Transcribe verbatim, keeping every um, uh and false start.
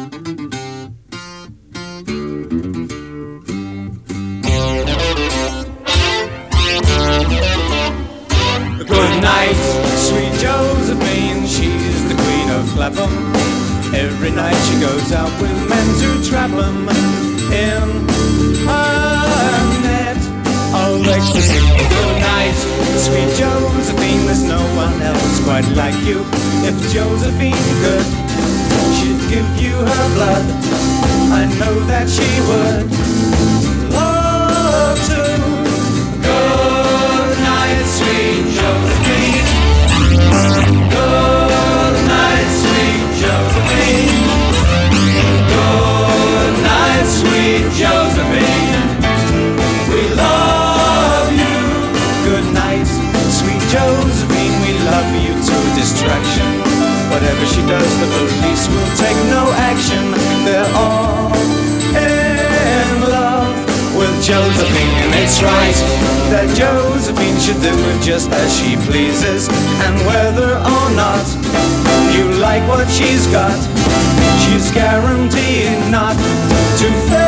Good night, sweet Josephine, she's the queen of Clapham. Every night she goes out with men to trap 'em in her net of ecstasy. Good night, sweet Josephine, there's no one else quite like you. If Josephine could, she'd give you her blood. I know that she would love to. Good night, sweet Josephine. Good night, sweet Josephine. Good night, sweet Josephine. We love you. Good night, sweet Josephine. We love you to distraction. Whatever she does, the police will take no action. They're all in love with Josephine. It's right that Josephine should do it just as she pleases. And whether or not you like what she's got, she's guaranteed not to fail.